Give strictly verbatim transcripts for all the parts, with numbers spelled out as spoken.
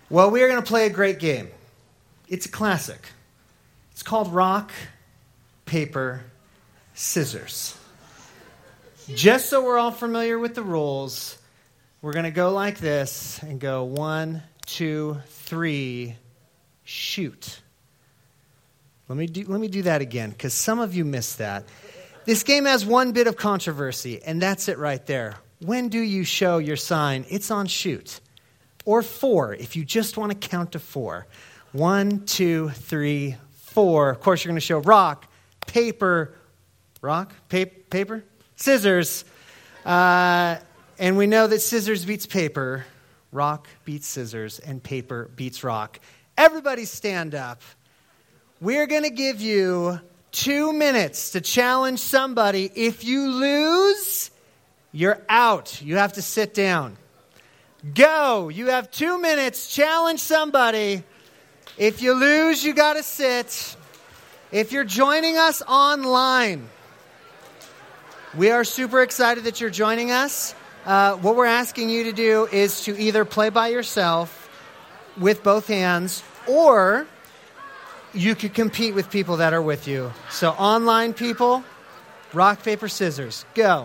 Well, we are going to play a great game. It's a classic. It's called Rock, Paper, Scissors. Just so we're all familiar with the rules, we're going to go like this and go one, two, three, shoot. Let me do, let me do that again, because some of you missed that. This game has one bit of controversy, and that's it right there. When do you show your sign? It's on shoot. Or four, if you just want to count to four. One, two, three, four. Of course, you're going to show rock, paper, rock, pa- paper, scissors. Uh, and we know that scissors beats paper, rock beats scissors, and paper beats rock. Everybody stand up. We're going to give you two minutes to challenge somebody. If you lose, you're out. You have to sit down. Go. You have two minutes. Challenge somebody. If you lose, you got to sit. If you're joining us online, we are super excited that you're joining us. Uh, what we're asking you to do is to either play by yourself with both hands, or you could compete with people that are with you. So online people, rock, paper, scissors. Go.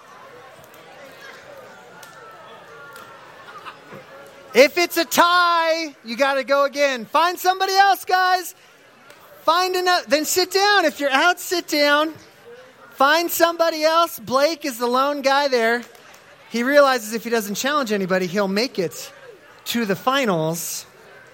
If it's a tie, you got to go again. Find somebody else, guys. Find another. Then sit down. If you're out, sit down. Find somebody else. Blake is the lone guy there. He realizes if he doesn't challenge anybody, he'll make it to the finals.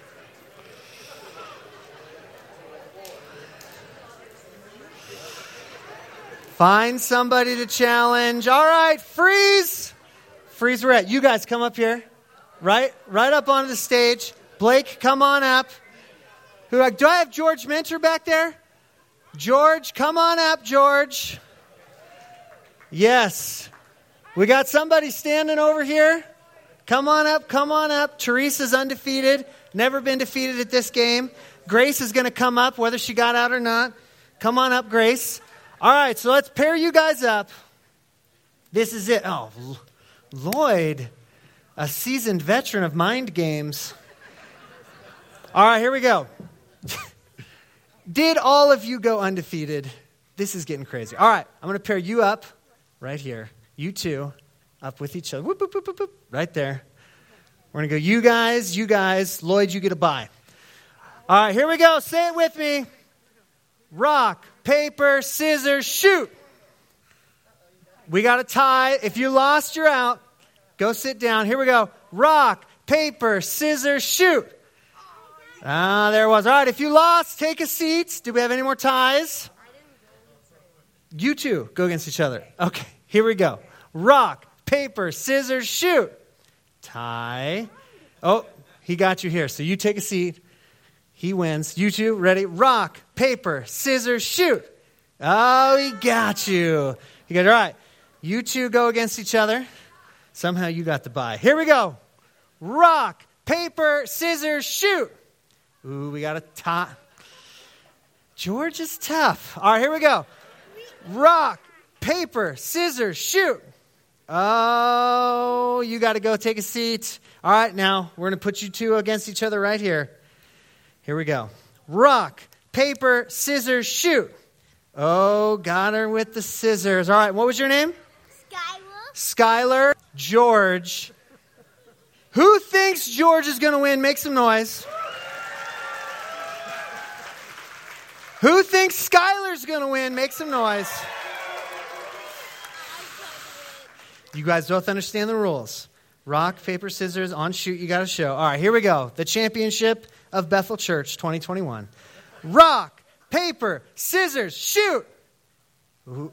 Find somebody to challenge. All right, freeze. Freeze, we're at. You guys come up here. Right, right up onto the stage. Blake, come on up. Who do I have? George Mentor back there? George, come on up, George. Yes. We got somebody standing over here. Come on up, come on up. Teresa's undefeated. Never been defeated at this game. Grace is going to come up, whether she got out or not. Come on up, Grace. All right, so let's pair you guys up. This is it. Oh, Lloyd. A seasoned veteran of mind games. All right, here we go. Did all of you go undefeated? This is getting crazy. All right, I'm going to pair you up right here. You two up with each other. Whoop, whoop, whoop, whoop, whoop, right there. We're going to go you guys, you guys. Lloyd, you get a bye. All right, here we go. Say it with me. Rock, paper, scissors, shoot. We got a tie. If you lost, you're out. Go sit down. Here we go. Rock, paper, scissors, shoot. Ah, there it was. All right, if you lost, take a seat. Do we have any more ties? You two go against each other. Okay, here we go. Rock, paper, scissors, shoot. Tie. Oh, he got you here. So you take a seat. He wins. You two, ready? Rock, paper, scissors, shoot. Oh, he got you. He got it. All right. You two go against each other. Somehow you got the bye. Here we go. Rock, paper, scissors, shoot. Ooh, we got a tie. George is tough. All right, here we go. Rock, paper, scissors, shoot. Oh, you got to go take a seat. All right, now we're going to put you two against each other right here. Here we go. Rock, paper, scissors, shoot. Oh, got her with the scissors. All right, what was your name? Skylar, George. Who thinks George is going to win? Make some noise. Who thinks Skylar's going to win? Make some noise. You guys both understand the rules. Rock, paper, scissors, on shoot, you got to show. All right, here we go. The championship of Bethel Church twenty twenty-one. Rock, paper, scissors, shoot. Ooh.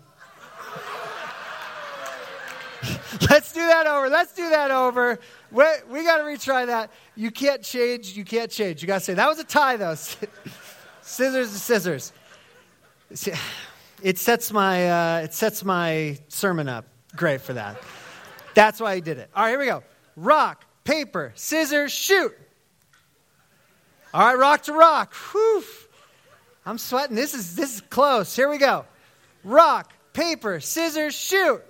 Let's do that over. Let's do that over. We, we got to retry that. You can't change. You can't change. You got to say, that was a tie, though. Scissors to scissors. It sets my uh, it sets my sermon up great for that. That's why he did it. All right, here we go. Rock, paper, scissors, shoot. All right, rock to rock. Whew. I'm sweating. This is this is close. Here we go. Rock, paper, scissors, shoot.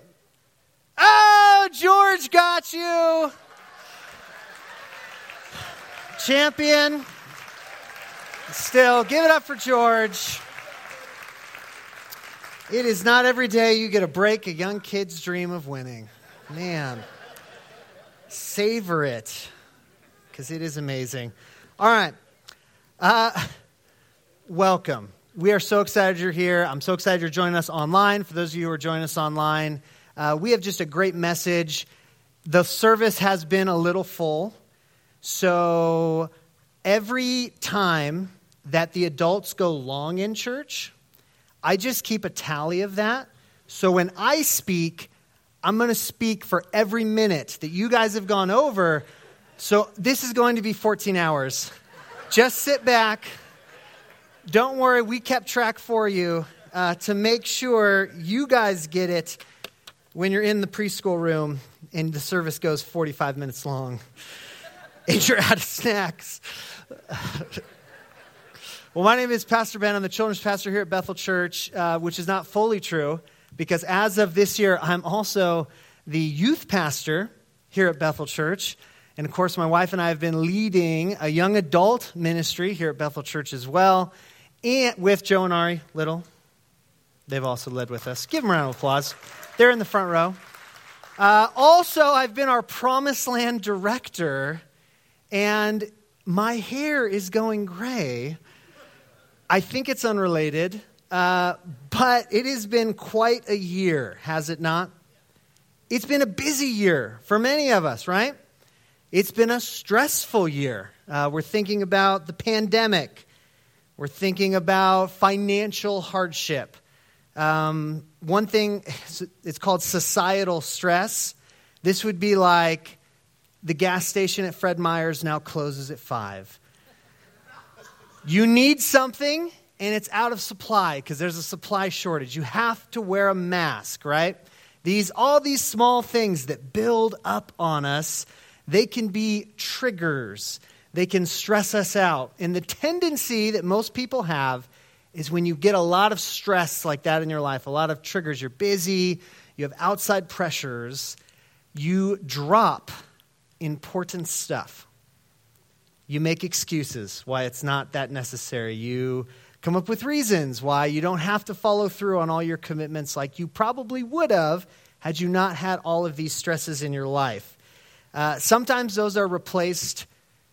Oh, George got you. champion. Still, give it up for George. It is not every day you get to break a young kid's dream of winning. Man, savor it, because it is amazing. All right. Uh, welcome. We are so excited you're here. I'm so excited you're joining us online. For those of you who are joining us online, uh, we have just a great message. The service has been a little full, so every time that the adults go long in church, I just keep a tally of that. So when I speak, I'm going to speak for every minute that you guys have gone over. So this is going to be fourteen hours. Just sit back. Don't worry, we kept track for you uh, to make sure you guys get it when you're in the preschool room and the service goes forty-five minutes long and you're out of snacks. Well, my name is Pastor Ben. I'm the children's pastor here at Bethel Church, uh, which is not fully true because as of this year, I'm also the youth pastor here at Bethel Church. And of course, my wife and I have been leading a young adult ministry here at Bethel Church as well, and with Joe and Ari Little. They've also led with us. Give them a round of applause. They're in the front row. Uh, also, I've been our Promised Land director, and my hair is going gray. I think it's unrelated, uh, but it has been quite a year, has it not? It's been a busy year for many of us, right? It's been a stressful year. Uh, we're thinking about the pandemic. We're thinking about financial hardship. Um, one thing, it's called societal stress. This would be like the gas station at Fred Meyer's now closes at five. You need something, and it's out of supply because there's a supply shortage. You have to wear a mask, right? These all these small things that build up on us, they can be triggers. They can stress us out. And the tendency that most people have is when you get a lot of stress like that in your life, a lot of triggers, you're busy, you have outside pressures, you drop important stuff. You make excuses why it's not that necessary. You come up with reasons why you don't have to follow through on all your commitments like you probably would have had you not had all of these stresses in your life. Uh, sometimes those are replaced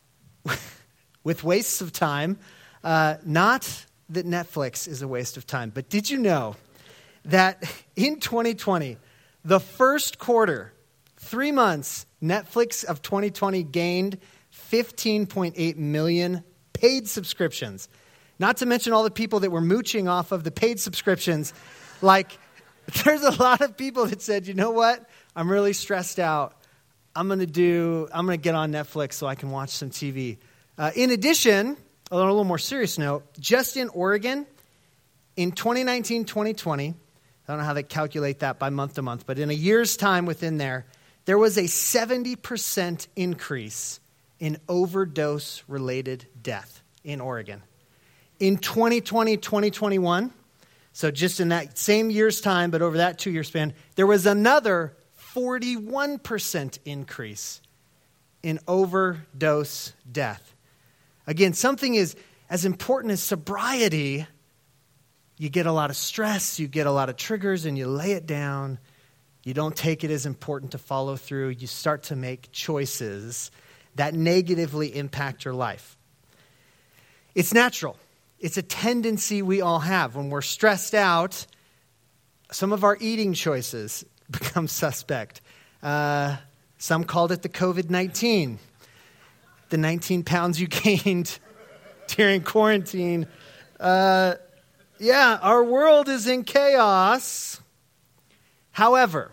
with wastes of time. Uh, not that Netflix is a waste of time, but did you know that in twenty twenty, the first quarter, three months, Netflix of twenty twenty gained fifteen point eight million paid subscriptions. Not to mention all the people that were mooching off of the paid subscriptions. Like, there's a lot of people that said, you know what? I'm really stressed out. I'm going to do, I'm going to get on Netflix so I can watch some T V. Uh, in addition, on a little more serious note, just in Oregon, in twenty nineteen, twenty twenty, I don't know how they calculate that by month to month, but in a year's time within there, there was a seventy percent increase in overdose-related death in Oregon. In twenty twenty, twenty twenty-one, so just in that same year's time, but over that two-year span, there was another forty-one percent increase in overdose death. Again, something is as important as sobriety. You get a lot of stress, you get a lot of triggers, and you lay it down. You don't take it as important to follow through. You start to make choices that negatively impact your life. It's natural. It's a tendency we all have. When we're stressed out, some of our eating choices become suspect. Uh, some called it the covid nineteen. The nineteen pounds you gained during quarantine. Uh, yeah, our world is in chaos. However,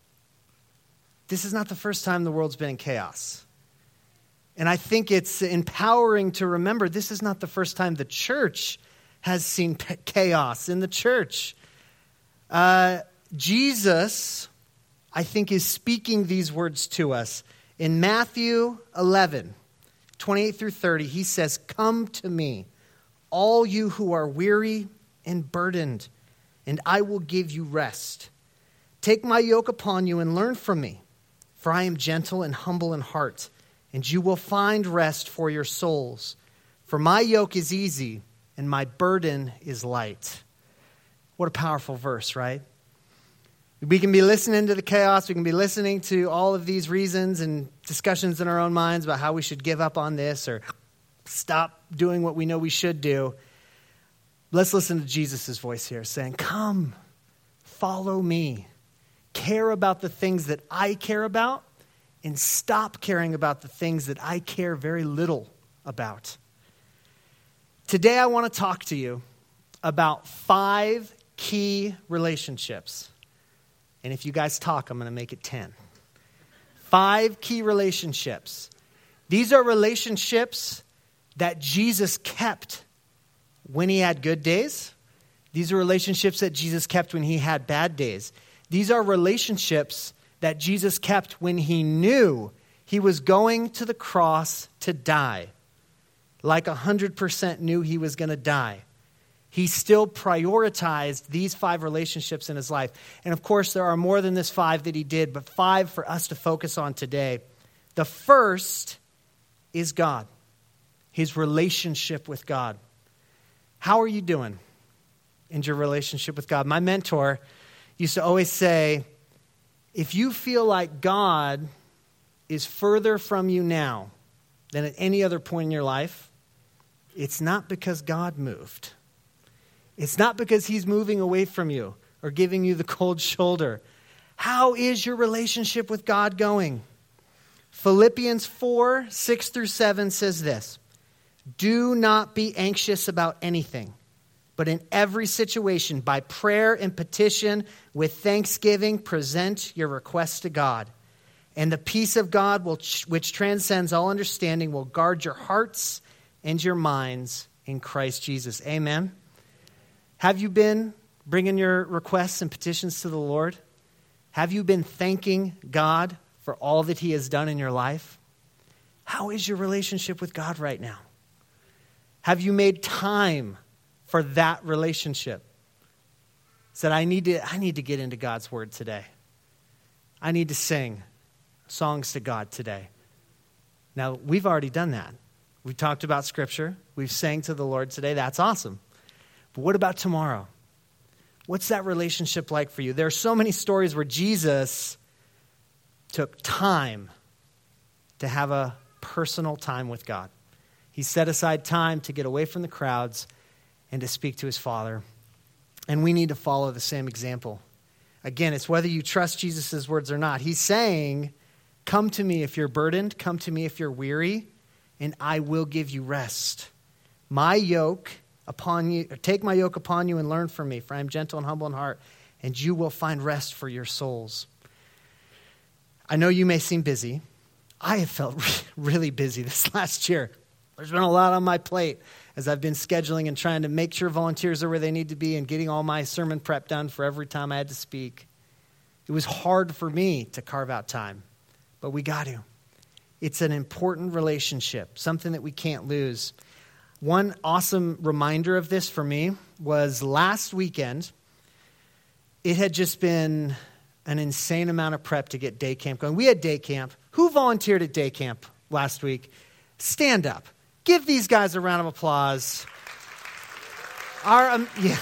this is not the first time the world's been in chaos. And I think it's empowering to remember this is not the first time the church has seen chaos in the church. Uh, Jesus, I think, is speaking these words to us. In Matthew eleven, twenty-eight through thirty, he says, "Come to me, all you who are weary and burdened, and I will give you rest. Take my yoke upon you and learn from me, for I am gentle and humble in heart, and you will find rest for your souls. For my yoke is easy, and my burden is light. What a powerful verse, right? We can be listening to the chaos. We can be listening to all of these reasons and discussions in our own minds about how we should give up on this or stop doing what we know we should do. Let's listen to Jesus' voice here saying, come, follow me. Care about the things that I care about and stop caring about the things that I care very little about. Today I want to talk to you about five key relationships. And if you guys talk, I'm going to make it ten. Five key relationships. These are relationships that Jesus kept when he had good days. These are relationships that Jesus kept when he had bad days. These are relationships that Jesus kept when he knew he was going to the cross to die. Like one hundred percent knew he was going to die. He still prioritized these five relationships in his life. And of course, there are more than this five that he did, but five for us to focus on today. The first is God, his relationship with God. How are you doing in your relationship with God? My mentor used to always say, if you feel like God is further from you now than at any other point in your life, it's not because God moved. It's not because he's moving away from you or giving you the cold shoulder. How is your relationship with God going? Philippians four, six through seven says this. Do not be anxious about anything, but in every situation, by prayer and petition, with thanksgiving, present your requests to God. And the peace of God, will, which transcends all understanding, will guard your hearts and your minds in Christ Jesus. Amen. Have you been bringing your requests and petitions to the Lord? Have you been thanking God for all that he has done in your life? How is your relationship with God right now? Have you made time for that relationship? Said, I need to, I need to get into God's word today. I need to sing songs to God today. Now, we've already done that. We talked about scripture. We've sang to the Lord today. That's awesome. But what about tomorrow? What's that relationship like for you? There are so many stories where Jesus took time to have a personal time with God. He set aside time to get away from the crowds and to speak to his Father. And we need to follow the same example. Again, it's whether you trust Jesus' words or not. He's saying, come to me if you're burdened, come to me if you're weary, and I will give you rest. My yoke upon you, take my yoke upon you and learn from me, for I am gentle and humble in heart, and you will find rest for your souls. I know you may seem busy. I have felt really busy this last year. There's been a lot on my plate as I've been scheduling and trying to make sure volunteers are where they need to be and getting all my sermon prep done for every time I had to speak. It was hard for me to carve out time, but we got to. It's an important relationship, something that we can't lose. One awesome reminder of this for me was last weekend. It had just been an insane amount of prep to get day camp going. We had day camp. Who volunteered at day camp last week? Stand up. Give these guys a round of applause. Our, um, yeah.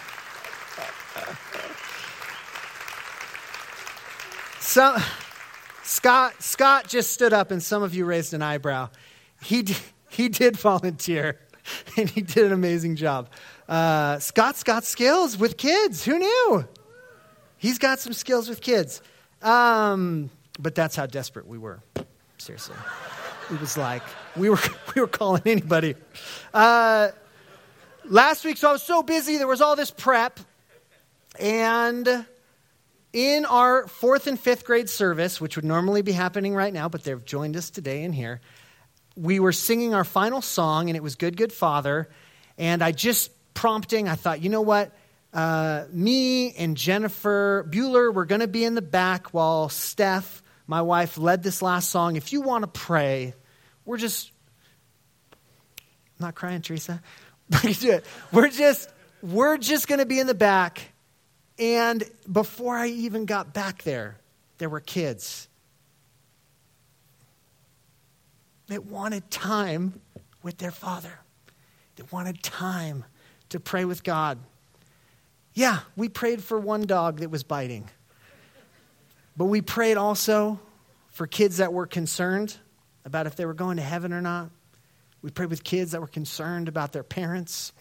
So, Scott, Scott just stood up, and some of you raised an eyebrow. He did, he did volunteer, and he did an amazing job. Uh, Scott's got skills with kids. Who knew? He's got some skills with kids. Um, but that's how desperate we were. Seriously. It was like we were we were calling anybody. Uh, last week, so I was so busy. There was all this prep. And in our fourth and fifth grade service, which would normally be happening right now, but they've joined us today in here, we were singing our final song, and it was Good, Good Father. And I just prompting, I thought, you know what? Uh, me and Jennifer Bueller, we're going to be in the back while Steph, my wife, led this last song. If you want to pray, we're just, I'm not crying, Teresa. We're just, we're just going to be in the back. And before I even got back there, there were kids. that wanted time with their Father, that wanted time to pray with God. Yeah, we prayed for one dog that was biting. But we prayed also for kids that were concerned about if they were going to heaven or not. We prayed with kids that were concerned about their parents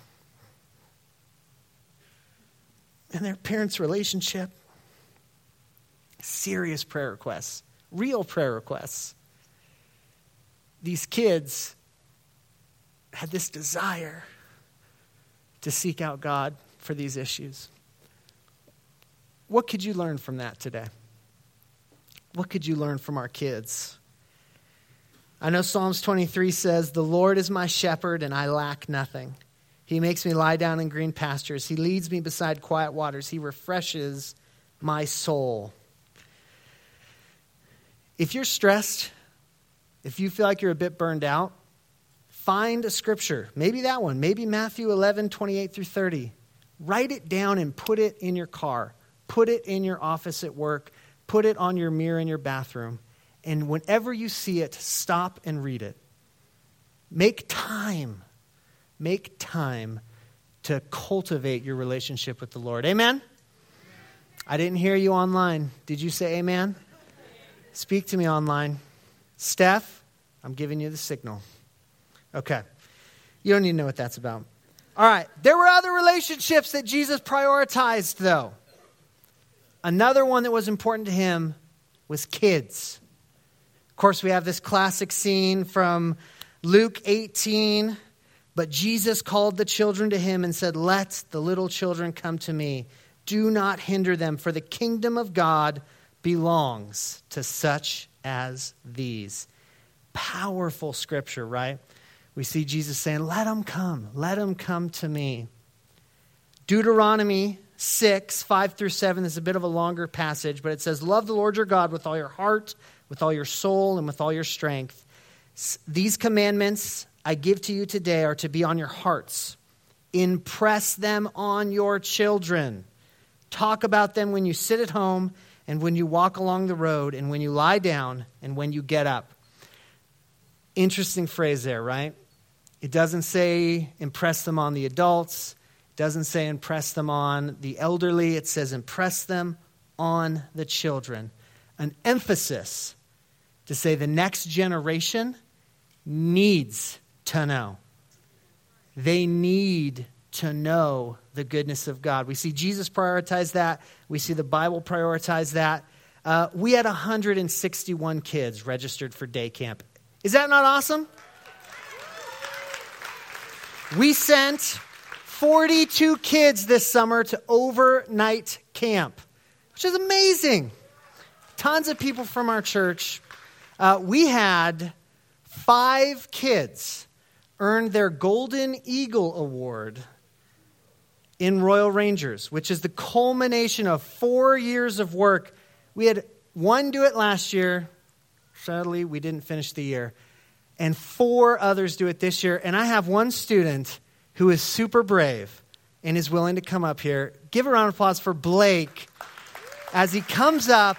and their parents' relationship. Serious prayer requests, real prayer requests. These kids had this desire to seek out God for these issues. What could you learn from that today? What could you learn from our kids? I know Psalms twenty-three says, "The Lord is my shepherd and I lack nothing. He makes me lie down in green pastures. He leads me beside quiet waters. He refreshes my soul." If you're stressed, if you feel like you're a bit burned out, find a scripture. Maybe that one. Maybe Matthew eleven, twenty-eight through thirty. Write it down and put it in your car. Put it in your office at work. Put it on your mirror in your bathroom. And whenever you see it, stop and read it. Make time. Make time to cultivate your relationship with the Lord. Amen? I didn't hear you online. Did you say amen? Speak to me online. Steph, I'm giving you the signal. Okay. You don't need to know what that's about. All right. There were other relationships that Jesus prioritized, though. Another one that was important to him was kids. Of course, we have this classic scene from Luke eighteen. But Jesus called the children to him and said, "Let the little children come to me. Do not hinder them, for the kingdom of God belongs to such as these." Powerful scripture, right? We see Jesus saying, "Let them come. Let them come to me." Deuteronomy six, five through seven is a bit of a longer passage, but it says, "Love the Lord your God with all your heart, with all your soul, and with all your strength. These commandments I give to you today are to be on your hearts. Impress them on your children. Talk about them when you sit at home and when you walk along the road and when you lie down and when you get up." Interesting phrase there, right? It doesn't say impress them on the adults. It doesn't say impress them on the elderly. It says impress them on the children. An emphasis to say the next generation needs to know. They need to know the goodness of God. We see Jesus prioritize that. We see the Bible prioritize that. Uh, we had one hundred sixty-one kids registered for day camp. Is that not awesome? We sent forty-two kids this summer to overnight camp, which is amazing. Tons of people from our church. Uh, we had five kids earn their Golden Eagle Award in Royal Rangers, which is the culmination of four years of work. We had one do it last year. Sadly, we didn't finish the year. And four others do it this year. And I have one student who is super brave and is willing to come up here. Give a round of applause for Blake as he comes up.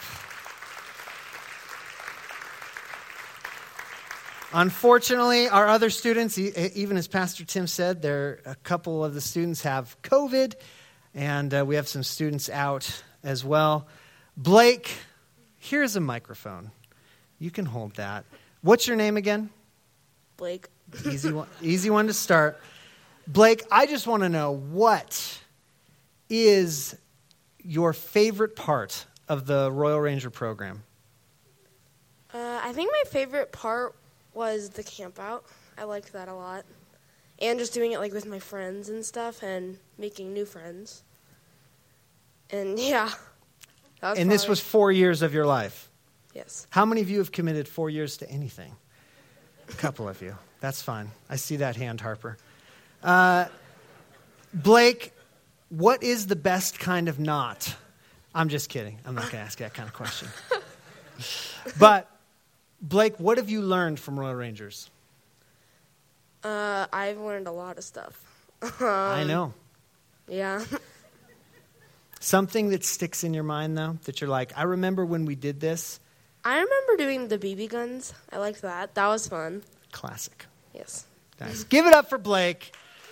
Unfortunately, our other students, even as Pastor Tim said, there a couple of the students have COVID, and uh, we have some students out as well. Blake, here's a microphone. You can hold that. What's your name again? Blake. Easy one, easy one to start. Blake, I just want to know, what is your favorite part of the Royal Ranger program? Uh, I think my favorite part was the camp out. I liked that a lot. And just doing it like with my friends and stuff and making new friends. And yeah. That was And this probably- was four years of your life? Yes. How many of you have committed four years to anything? A couple of you. That's fine. I see that hand, Harper. Uh, Blake, what is the best kind of knot? I'm just kidding. I'm not going to ask you that kind of question. But, Blake, what have you learned from Royal Rangers? Uh, I've learned a lot of stuff. um, I know. Yeah. Something that sticks in your mind, though, that you're like, I remember when we did this, I remember doing the B B guns. I liked that. That was fun. Classic. Yes. Nice. Give it up for Blake.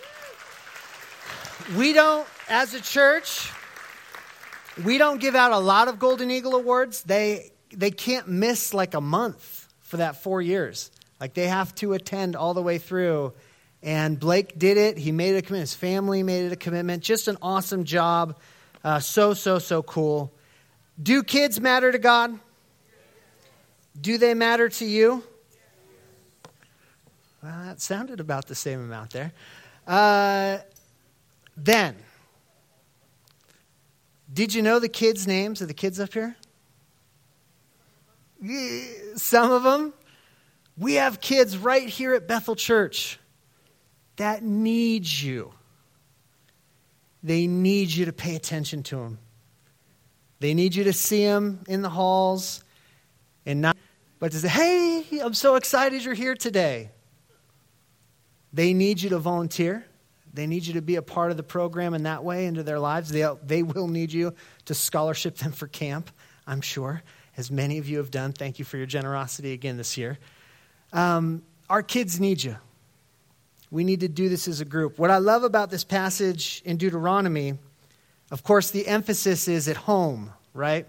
We don't, as a church, we don't give out a lot of Golden Eagle Awards. They they can't miss like a month for that four years. Like they have to attend all the way through. And Blake did it. He made it a commitment. His family made it a commitment. Just an awesome job. Uh, so, so, so cool. Do kids matter to God? Do they matter to you? Well, that sounded about the same amount there. Uh, then, did you know the kids' names of the kids up here? Some of them. We have kids right here at Bethel Church that need you. They need you to pay attention to them. They need you to see them in the halls and not, but to say, hey, I'm so excited you're here today. They need you to volunteer. They need you to be a part of the program in that way into their lives. They, they will need you to scholarship them for camp, I'm sure, as many of you have done. Thank you for your generosity again this year. Um, our kids need you. We need to do this as a group. What I love about this passage in Deuteronomy, of course, the emphasis is at home, right?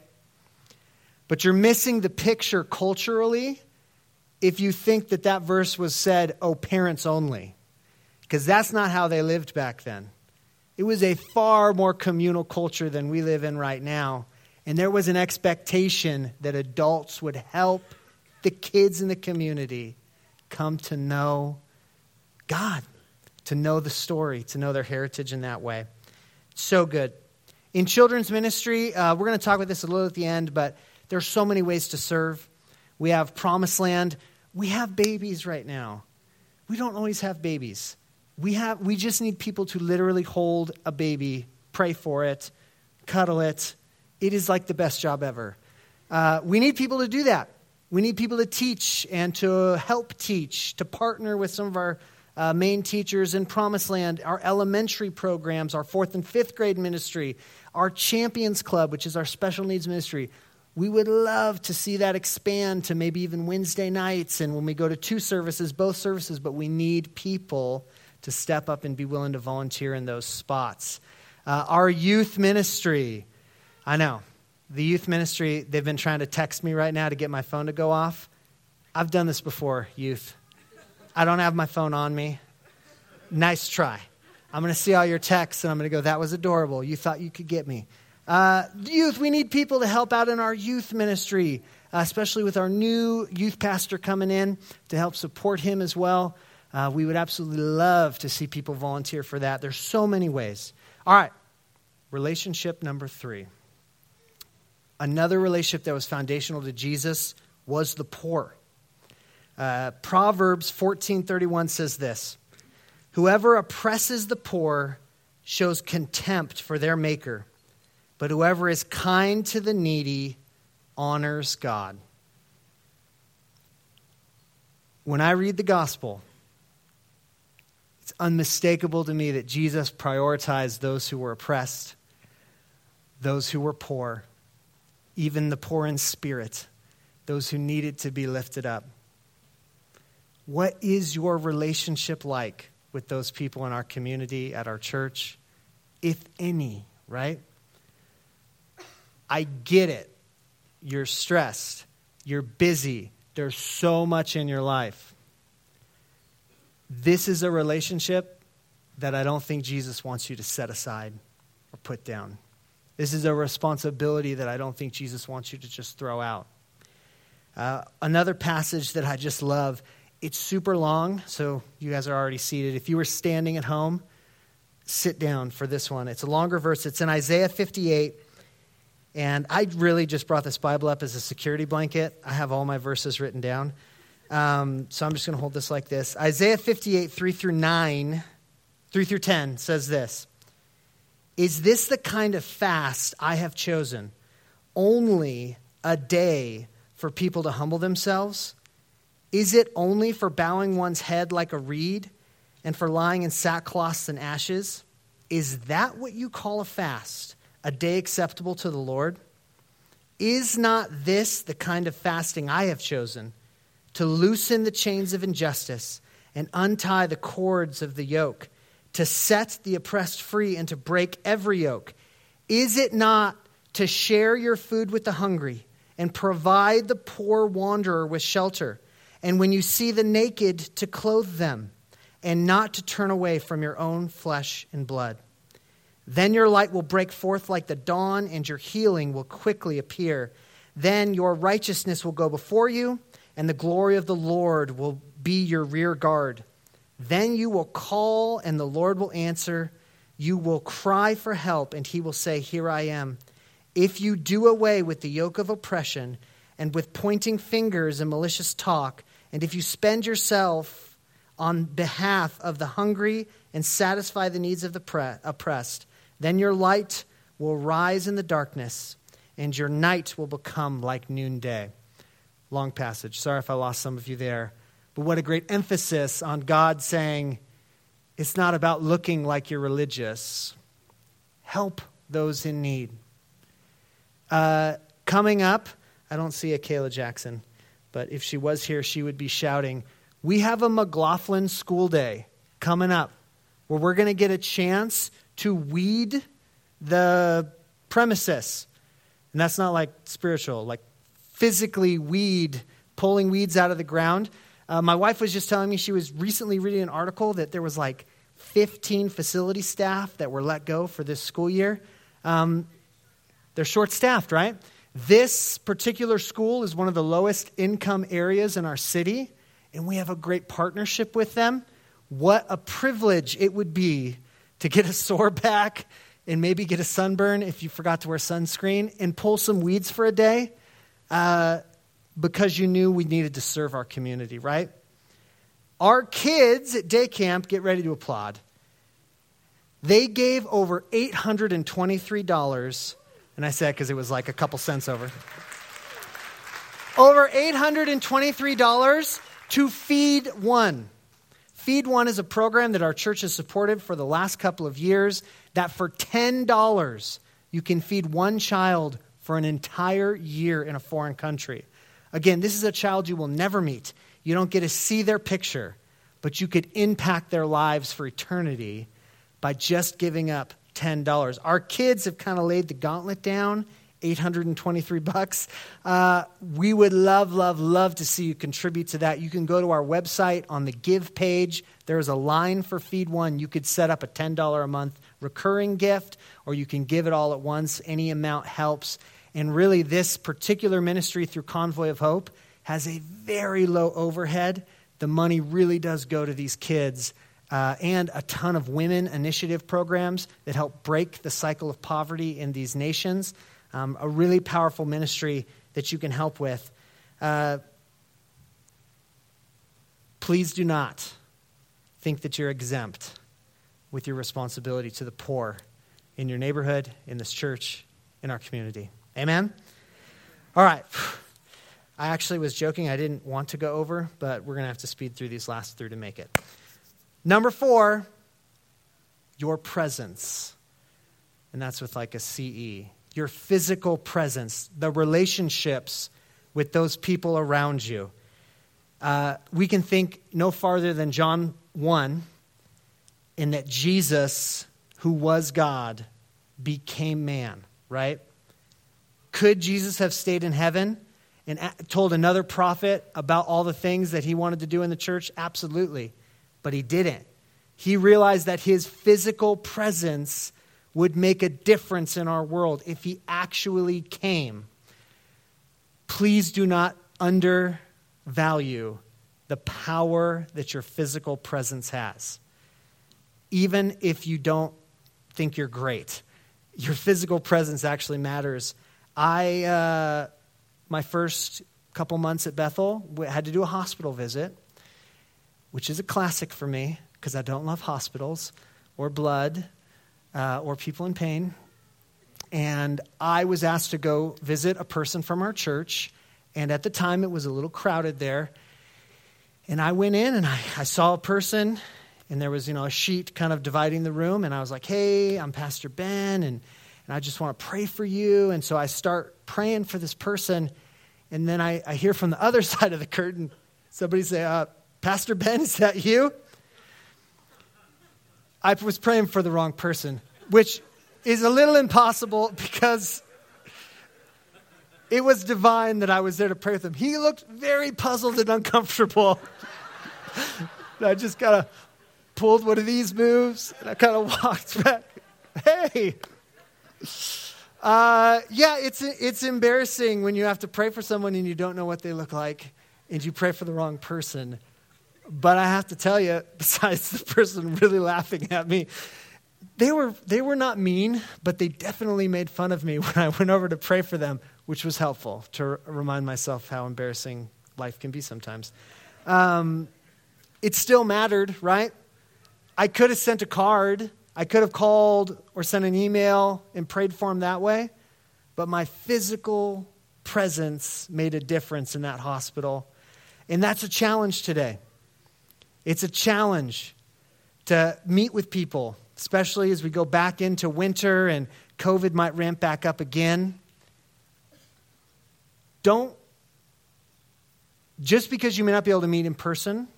But you're missing the picture culturally if you think that that verse was said, oh, parents only. Because that's not how they lived back then. It was a far more communal culture than we live in right now. And there was an expectation that adults would help the kids in the community come to know God, to know the story, to know their heritage in that way. So good. In children's ministry, uh, we're going to talk about this a little at the end, but there's so many ways to serve. We have Promised Land. We have babies right now. We don't always have babies. We have. We just need people to literally hold a baby, pray for it, cuddle it. It is like the best job ever. Uh, we need people to do that. We need people to teach and to help teach, to partner with some of our uh, main teachers in Promised Land, our elementary programs, our fourth and fifth grade ministry, our Champions Club, which is our special needs ministry. We would love to see that expand to maybe even Wednesday nights and when we go to two services, both services, but we need people to step up and be willing to volunteer in those spots. Uh, our youth ministry, I know. The youth ministry, they've been trying to text me right now to get my phone to go off. I've done this before, youth. I don't have my phone on me. Nice try. I'm going to see all your texts, and I'm going to go, that was adorable. You thought you could get me. Uh, youth, we need people to help out in our youth ministry, uh, especially with our new youth pastor coming in to help support him as well. Uh, we would absolutely love to see people volunteer for that. There's so many ways. All right, relationship number three. Another relationship that was foundational to Jesus was the poor. Uh, Proverbs fourteen thirty-one says this, whoever oppresses the poor shows contempt for their maker, but whoever is kind to the needy honors God. When I read the gospel, it's unmistakable to me that Jesus prioritized those who were oppressed, those who were poor, even the poor in spirit, those who needed to be lifted up. What is your relationship like with those people in our community, at our church, if any, right? I get it. You're stressed. You're busy. There's so much in your life. This is a relationship that I don't think Jesus wants you to set aside or put down. This is a responsibility that I don't think Jesus wants you to just throw out. Uh, another passage that I just love, it's super long, so you guys are already seated. If you were standing at home, sit down for this one. It's a longer verse. It's in Isaiah fifty-eight, and I really just brought this Bible up as a security blanket. I have all my verses written down, um, so I'm just going to hold this like this. Isaiah fifty-eight, three through nine, three through ten says this. Is this the kind of fast I have chosen? Only a day for people to humble themselves? Is it only for bowing one's head like a reed and for lying in sackcloth and ashes? Is that what you call a fast, a day acceptable to the Lord? Is not this the kind of fasting I have chosen, to loosen the chains of injustice and untie the cords of the yoke, to set the oppressed free and to break every yoke? Is it not to share your food with the hungry and provide the poor wanderer with shelter? And when you see the naked, to clothe them, and not to turn away from your own flesh and blood? Then your light will break forth like the dawn, and your healing will quickly appear. Then your righteousness will go before you, and the glory of the Lord will be your rear guard. Then you will call, and the Lord will answer. You will cry for help, and he will say, here I am. If you do away with the yoke of oppression and with pointing fingers and malicious talk, and if you spend yourself on behalf of the hungry and satisfy the needs of the pre- oppressed, then your light will rise in the darkness, and your night will become like noonday. Long passage. Sorry if I lost some of you there. But what a great emphasis on God saying, it's not about looking like you're religious. Help those in need. Uh, coming up, I don't see a Kayla Jackson, but if she was here, she would be shouting, we have a McLaughlin school day coming up where we're going to get a chance to weed the premises. And that's not like spiritual, like physically weed, pulling weeds out of the ground. Uh, my wife was just telling me she was recently reading an article that there was like fifteen facility staff that were let go for this school year. Um, they're short-staffed, right? This particular school is one of the lowest income areas in our city, and we have a great partnership with them. What a privilege it would be to get a sore back and maybe get a sunburn if you forgot to wear sunscreen and pull some weeds for a day uh, because you knew we needed to serve our community, right? Our kids at day camp, get ready to applaud. They gave over eight hundred twenty-three dollars, and I said because it was like a couple cents over. Over eight hundred twenty-three dollars to Feed One. Feed One is a program that our church has supported for the last couple of years, that for ten dollars you can feed one child for an entire year in a foreign country. Again, this is a child you will never meet. You don't get to see their picture, but you could impact their lives for eternity by just giving up ten dollars. Our kids have kind of laid the gauntlet down, eight hundred twenty-three bucks. Uh, we would love, love, love to see you contribute to that. You can go to our website on the Give page. There's a line for Feed One. You could set up a ten dollars a month recurring gift, or you can give it all at once. Any amount helps. And really, this particular ministry through Convoy of Hope has a very low overhead. The money really does go to these kids uh, and a ton of women initiative programs that help break the cycle of poverty in these nations. Um, a really powerful ministry that you can help with. Uh, please do not think that you're exempt with your responsibility to the poor in your neighborhood, in this church, in our community. Amen? All right. I actually was joking. I didn't want to go over, but we're going to have to speed through these last three to make it. Number four, your presence. And that's with like a C E. Your physical presence, the relationships with those people around you. Uh, we can think no farther than John one, in that Jesus, who was God, became man, right? Could Jesus have stayed in heaven and told another prophet about all the things that he wanted to do in the church? Absolutely. But he didn't. He realized that his physical presence would make a difference in our world if he actually came. Please do not undervalue the power that your physical presence has. Even if you don't think you're great, your physical presence actually matters. I, uh, my first couple months at Bethel, had to do a hospital visit, which is a classic for me because I don't love hospitals or blood uh, or people in pain. And I was asked to go visit a person from our church. And at the time, it was a little crowded there. And I went in and I, I saw a person, and there was, you know, a sheet kind of dividing the room. And I was like, hey, I'm Pastor Ben. And and I just want to pray for you. And so I start praying for this person, and then I, I hear from the other side of the curtain, somebody say, uh, Pastor Ben, is that you? I was praying for the wrong person, which is a little impossible because it was divine that I was there to pray with him. He looked very puzzled and uncomfortable. And I just kind of pulled one of these moves, and I kind of walked back. Hey. Uh, yeah, it's it's embarrassing when you have to pray for someone and you don't know what they look like, and you pray for the wrong person. But I have to tell you, besides the person really laughing at me, they were they were not mean, but they definitely made fun of me when I went over to pray for them, which was helpful to r- remind myself how embarrassing life can be sometimes. Um, it still mattered, right? I could have sent a card. I could have called or sent an email and prayed for him that way. But my physical presence made a difference in that hospital. And that's a challenge today. It's a challenge to meet with people, especially as we go back into winter and COVID might ramp back up again. Don't, just because you may not be able to meet in person,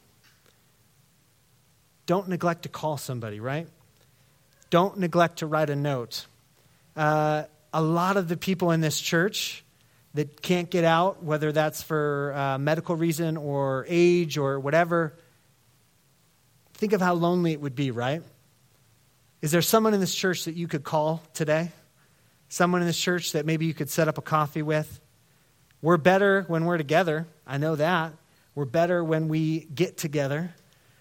don't neglect to call somebody, right? Don't neglect to write a note. Uh, a lot of the people in this church that can't get out, whether that's for uh, medical reason or age or whatever, think of how lonely it would be, right? Is there someone in this church that you could call today? Someone in this church that maybe you could set up a coffee with? We're better when we're together. I know that. We're better when we get together.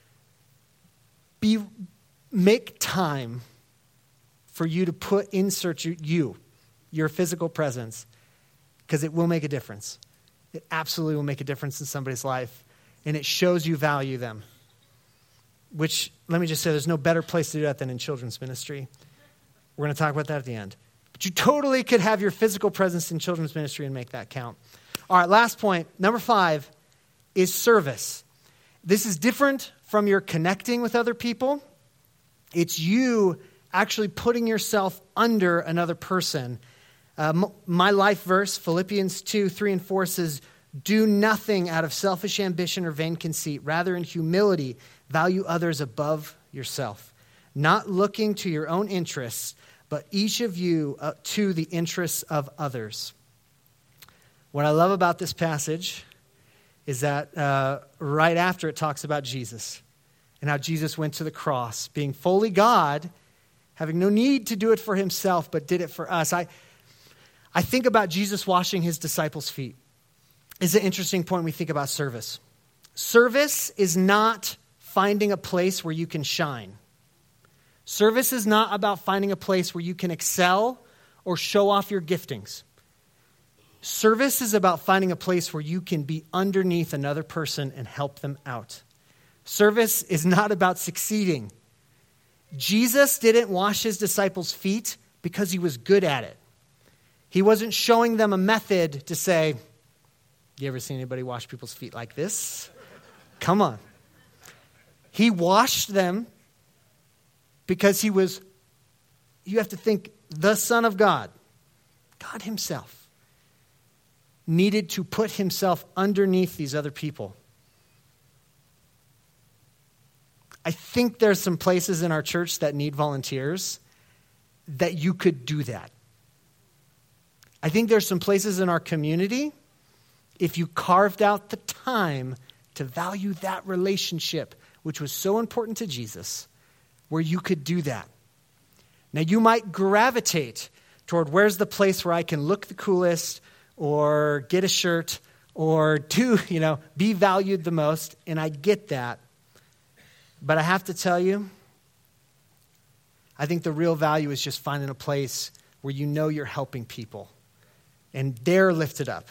Be, make time for you to put, insert you, you your physical presence, because it will make a difference. It absolutely will make a difference in somebody's life, and it shows you value them. Which, let me just say, there's no better place to do that than in children's ministry. We're going to talk about that at the end. But you totally could have your physical presence in children's ministry and make that count. All right, last point, number five, is service. This is different from your connecting with other people. It's you actually putting yourself under another person. Uh, m- my life verse, Philippians two, three, and four says, do nothing out of selfish ambition or vain conceit. Rather, in humility, value others above yourself, not looking to your own interests, but each of you uh, to the interests of others. What I love about this passage is that uh, right after it talks about Jesus and how Jesus went to the cross, being fully God, having no need to do it for himself, but did it for us. I, I think about Jesus washing his disciples' feet. It's an interesting point when we think about service. Service is not finding a place where you can shine. Service is not about finding a place where you can excel or show off your giftings. Service is about finding a place where you can be underneath another person and help them out. Service is not about succeeding. Jesus didn't wash his disciples' feet because he was good at it. He wasn't showing them a method to say, you ever seen anybody wash people's feet like this? Come on. He washed them because he was, you have to think, the Son of God, God himself, needed to put himself underneath these other people. I think there's some places in our church that need volunteers that you could do that. I think there's some places in our community, if you carved out the time to value that relationship, which was so important to Jesus, where you could do that. Now, you might gravitate toward where's the place where I can look the coolest or get a shirt or do, you know, be valued the most, and I get that. But I have to tell you, I think the real value is just finding a place where you know you're helping people and they're lifted up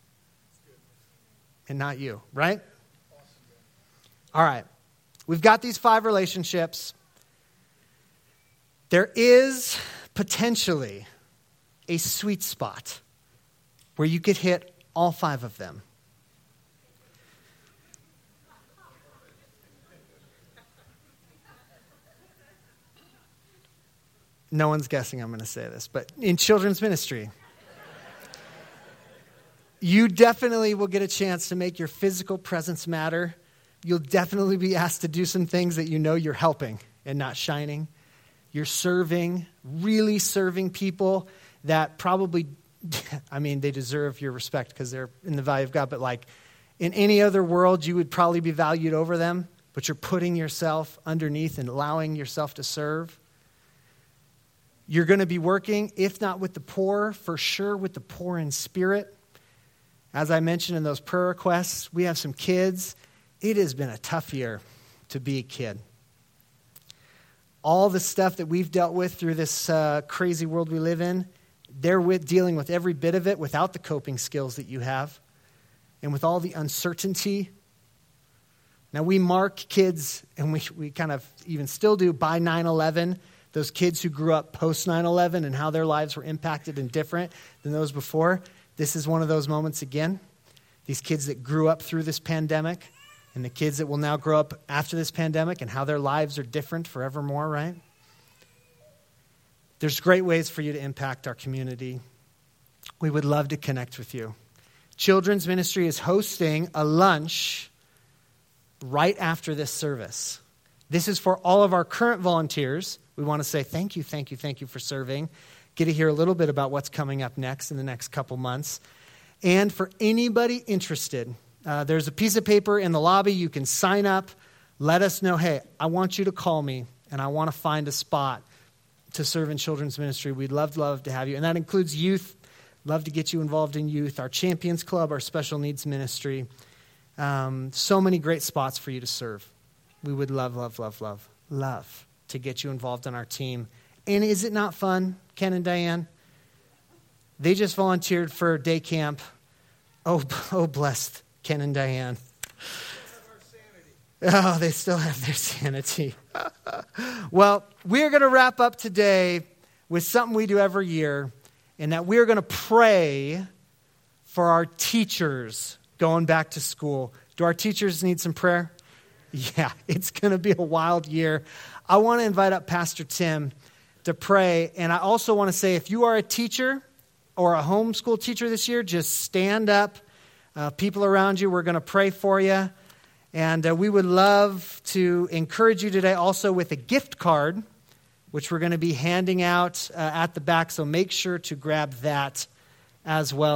and not you, right? All right. We've got these five relationships. There is potentially a sweet spot where you could hit all five of them. No one's guessing I'm going to say this, but in children's ministry, you definitely will get a chance to make your physical presence matter. You'll definitely be asked to do some things that you know you're helping and not shining. You're serving, really serving people that probably, I mean, they deserve your respect because they're in the value of God, but like in any other world, you would probably be valued over them, but you're putting yourself underneath and allowing yourself to serve. You're going to be working, if not with the poor, for sure with the poor in spirit. As I mentioned in those prayer requests, we have some kids. It has been a tough year to be a kid. All the stuff that we've dealt with through this uh, crazy world we live in, they're with dealing with every bit of it without the coping skills that you have and with all the uncertainty. Now, we mark kids, and we, we kind of even still do, by nine eleven, those kids who grew up post nine eleven and how their lives were impacted and different than those before. This is one of those moments again. These kids that grew up through this pandemic and the kids that will now grow up after this pandemic and how their lives are different forevermore, right? There's great ways for you to impact our community. We would love to connect with you. Children's Ministry is hosting a lunch right after this service. This is for all of our current volunteers. We want to say thank you, thank you, thank you for serving. Get to hear a little bit about what's coming up next in the next couple months. And for anybody interested, uh, there's a piece of paper in the lobby. You can sign up. Let us know, hey, I want you to call me, and I want to find a spot to serve in children's ministry. We'd love, love to have you. And that includes youth. Love to get you involved in youth, our Champions Club, our special needs ministry. Um, so many great spots for you to serve. We would love, love, love, love, love to get you involved in our team. And is it not fun, Ken and Diane? They just volunteered for day camp. Oh, oh, blessed Ken and Diane. Oh, they still have their sanity. Well, we're going to wrap up today with something we do every year, and that we're going to pray for our teachers going back to school. Do our teachers need some prayer? Yeah, it's going to be a wild year. I want to invite up Pastor Tim to pray. And I also want to say, if you are a teacher or a homeschool teacher this year, just stand up. Uh, people around you, we're going to pray for you. And uh, we would love to encourage you today also with a gift card, which we're going to be handing out uh, at the back. So make sure to grab that as well.